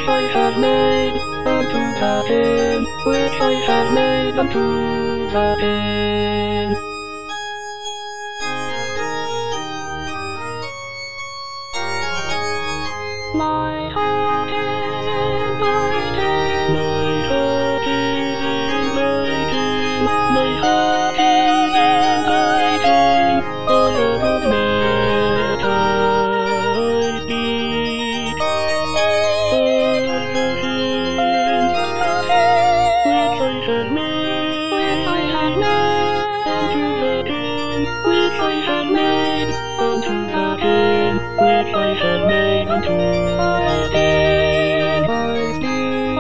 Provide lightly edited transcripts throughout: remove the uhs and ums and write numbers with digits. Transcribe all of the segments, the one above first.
which I have made unto the pen, which I have made unto the pen. My heart is in thy pen. My heart is in thy pen. My heart is in thy pen. All of matter I speak. All the hands which I have made, which I have made unto the pen, which I have made unto the pen, which I have made unto the pen. I speak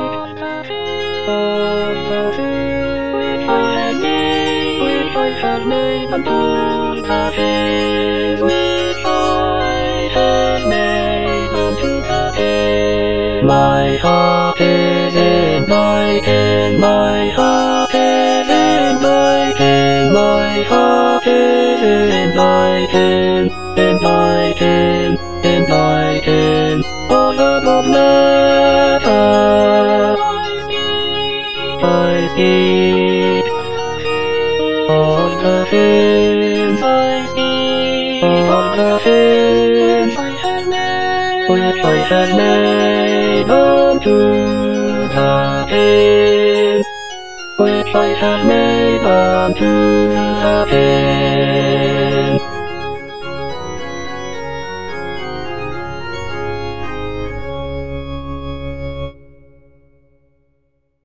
of the pen which I have made, which I have made unto the pen, which I have made unto the pen. My heart is in thy pen, my heart is in thy pen, my heart is in thy pen, in thy pen, in thy pen. All of matter I speak, all the things I speak, all the things which I have made unto the pen, which I have made unto the pen.